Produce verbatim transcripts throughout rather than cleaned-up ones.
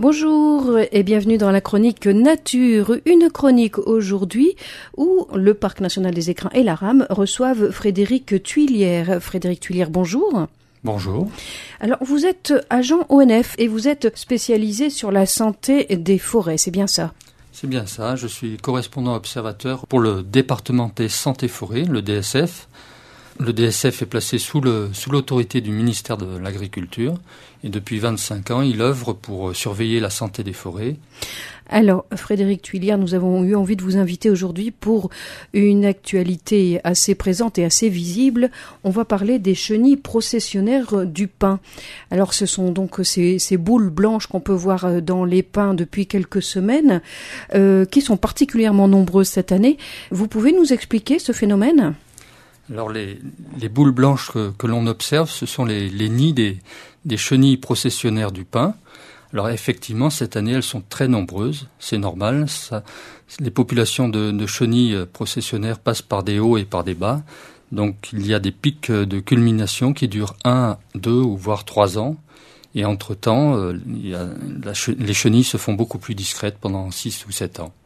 Bonjour et bienvenue dans la chronique Nature, une chronique aujourd'hui où le Parc national des Écrins et la Rame reçoivent Frédéric Thuillière. Frédéric Thuillière, bonjour. Bonjour. Alors vous êtes agent O N F et vous êtes spécialisé sur la santé des forêts, c'est bien ça ? C'est bien ça, je suis correspondant observateur pour le départemental santé-forêt, le D S F. Le D S F est placé sous, le, sous l'autorité du ministère de l'Agriculture et depuis vingt-cinq ans, il œuvre pour surveiller la santé des forêts. Alors, Frédéric Thuillière, nous avons eu envie de vous inviter aujourd'hui pour une actualité assez présente et assez visible. On va parler des chenilles processionnaires du pin. Alors, ce sont donc ces, ces boules blanches qu'on peut voir dans les pins depuis quelques semaines, euh, qui sont particulièrement nombreuses cette année. Vous pouvez nous expliquer ce phénomène ? Alors les, les boules blanches que, que l'on observe, ce sont les, les nids des, des chenilles processionnaires du pin. Alors effectivement, cette année, elles sont très nombreuses, c'est normal. Ça, les populations de, de chenilles processionnaires passent par des hauts et par des bas. Donc il y a des pics de culmination qui durent un, deux ou voire trois ans. Et entre-temps, euh, il y a, la, les chenilles se font beaucoup plus discrètes pendant six ou sept ans.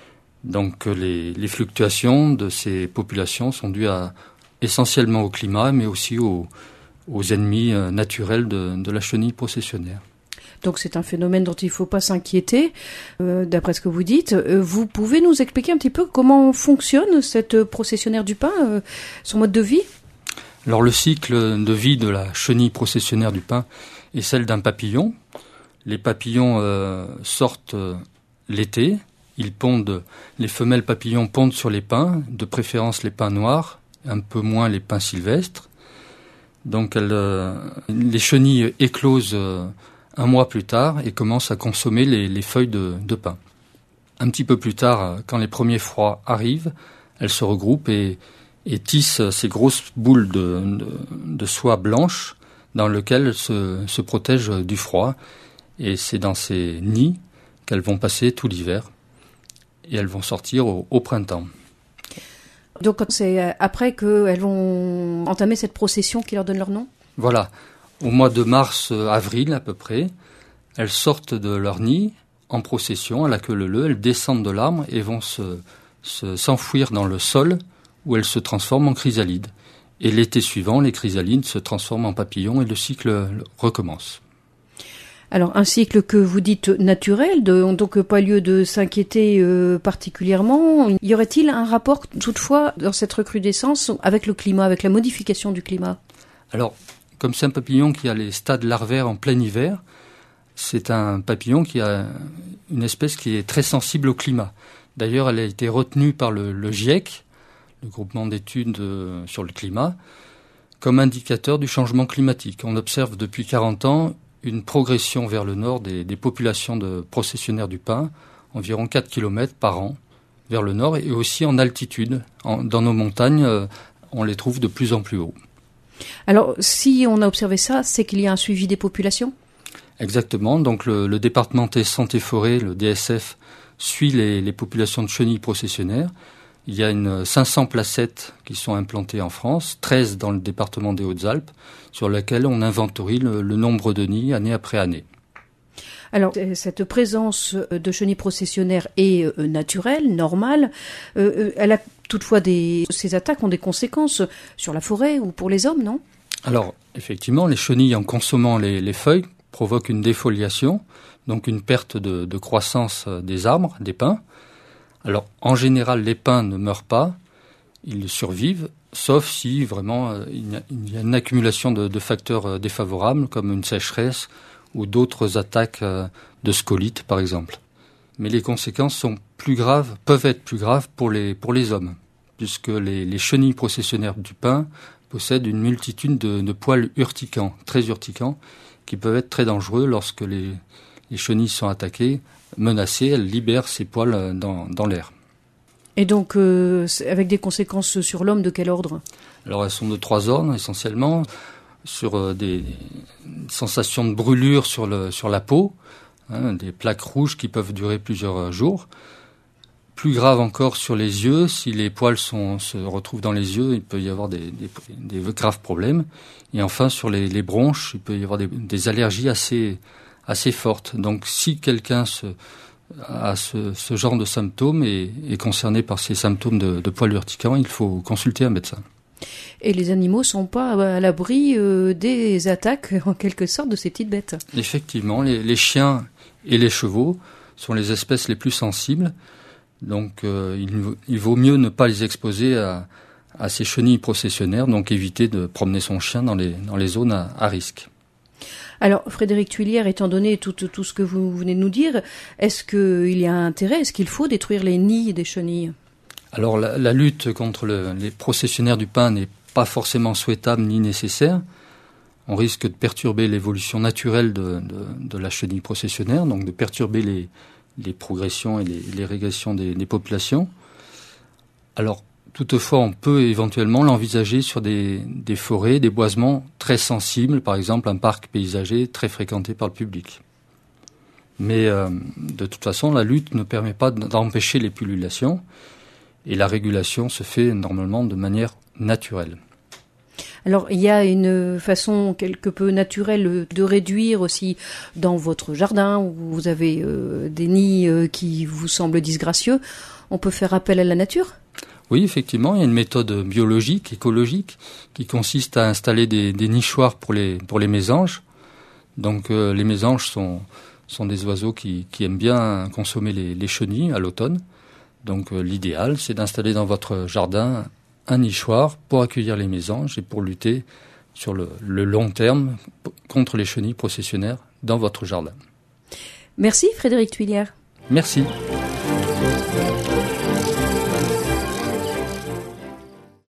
Donc les, les fluctuations de ces populations sont dues à, essentiellement au climat, mais aussi aux, aux ennemis euh, naturels de, de la chenille processionnaire. Donc c'est un phénomène dont il ne faut pas s'inquiéter, euh, d'après ce que vous dites. Euh, vous pouvez nous expliquer un petit peu comment fonctionne cette processionnaire du pin, euh, son mode de vie ? Alors le cycle de vie de la chenille processionnaire du pin est celle d'un papillon. Les papillons euh, sortent euh, l'été. Ils pondent, les femelles papillons pondent sur les pins, de préférence les pins noirs, un peu moins les pins sylvestres. Donc elles, euh, les chenilles éclosent euh, un mois plus tard et commencent à consommer les, les feuilles de, de pin. Un petit peu plus tard, quand les premiers froids arrivent, elles se regroupent et, et tissent ces grosses boules de, de, de soie blanche dans lesquelles elles se, se protègent du froid. Et c'est dans ces nids qu'elles vont passer tout l'hiver. Et elles vont sortir au, au printemps. Donc c'est après qu'elles vont entamer cette procession qui leur donne leur nom ? Voilà. Au mois de mars, avril à peu près, elles sortent de leur nid en procession à la queue leu-leu, elles descendent de l'arbre et vont se, se, s'enfouir dans le sol où elles se transforment en chrysalides. Et l'été suivant, les chrysalides se transforment en papillons et le cycle recommence. Alors, un cycle que vous dites naturel, de, donc pas lieu de s'inquiéter euh, particulièrement. Y aurait-il un rapport, toutefois, dans cette recrudescence avec le climat, avec la modification du climat ? Alors, comme c'est un papillon qui a les stades larvaires en plein hiver, c'est un papillon qui a une espèce qui est très sensible au climat. D'ailleurs, elle a été retenue par le, le GIEC, le groupement d'études euh, sur le climat, comme indicateur du changement climatique. On observe depuis quarante ans une progression vers le nord des, des populations de processionnaires du pin, environ quatre kilomètres par an vers le nord, et aussi en altitude. En, dans nos montagnes, euh, on les trouve de plus en plus haut. Alors, si on a observé ça, c'est qu'il y a un suivi des populations ? Exactement. Donc le, le départemental santé-forêt, le D S F, suit les, les populations de chenilles processionnaires. Il y a une cinq cents placettes qui sont implantées en France, treize dans le département des Hautes-Alpes, sur lesquelles on inventorie le, le nombre de nids année après année. Alors, cette présence de chenilles processionnaires est euh, naturelle, normale. Euh, elle a toutefois des... Ces attaques ont des conséquences sur la forêt ou pour les hommes, non ? Alors, effectivement, les chenilles, en consommant les, les feuilles, provoquent une défoliation, donc une perte de, de croissance des arbres, des pins. Alors, en général, les pins ne meurent pas, ils survivent, sauf si vraiment euh, il, y a, il y a une accumulation de, de facteurs euh, défavorables, comme une sécheresse ou d'autres attaques euh, de scolytes, par exemple. Mais les conséquences sont plus graves, peuvent être plus graves pour les, pour les hommes, puisque les, les chenilles processionnaires du pin possèdent une multitude de, de poils urticants, très urticants, qui peuvent être très dangereux lorsque les, les chenilles sont attaquées, menacées, elles libèrent ces poils dans, dans l'air. Et donc, euh, avec des conséquences sur l'homme de quel ordre ? Alors, elles sont de trois ordres, essentiellement, sur euh, des sensations de brûlure sur, le, sur la peau, hein, des plaques rouges qui peuvent durer plusieurs jours. Plus grave encore sur les yeux, si les poils sont, se retrouvent dans les yeux, il peut y avoir des, des, des graves problèmes. Et enfin, sur les, les bronches, il peut y avoir des, des allergies assez, assez forte. Donc si quelqu'un se, a ce, ce genre de symptômes et est concerné par ces symptômes de, de poils urticants, il faut consulter un médecin. Et les animaux sont pas à l'abri euh, des attaques, en quelque sorte, de ces petites bêtes. Effectivement, les, les chiens et les chevaux sont les espèces les plus sensibles. Donc euh, il, il vaut mieux ne pas les exposer à, à ces chenilles processionnaires, donc éviter de promener son chien dans les, dans les zones à, à risque. Alors, Frédéric Thuillière, étant donné tout, tout ce que vous venez de nous dire, est-ce qu'il y a intérêt, est-ce qu'il faut détruire les nids des chenilles ? Alors la, la lutte contre le, les processionnaires du pin n'est pas forcément souhaitable ni nécessaire. On risque de perturber l'évolution naturelle de, de, de la chenille processionnaire, donc de perturber les, les progressions et les, les régressions des, des populations. Alors, toutefois, on peut éventuellement l'envisager sur des, des forêts, des boisements très sensibles, par exemple un parc paysager très fréquenté par le public. Mais euh, de toute façon, la lutte ne permet pas d'empêcher les pullulations. Et la régulation se fait normalement de manière naturelle. Alors, il y a une façon quelque peu naturelle de réduire aussi dans votre jardin, où vous avez euh, des nids euh, qui vous semblent disgracieux. On peut faire appel à la nature ? Oui, effectivement, il y a une méthode biologique, écologique, qui consiste à installer des, des nichoirs pour les, pour les mésanges. Donc, euh, les mésanges sont, sont des oiseaux qui, qui aiment bien consommer les, les chenilles à l'automne. Donc euh, l'idéal, c'est d'installer dans votre jardin un nichoir pour accueillir les mésanges et pour lutter sur le, le long terme contre les chenilles processionnaires dans votre jardin. Merci Frédéric Thuillière. Merci.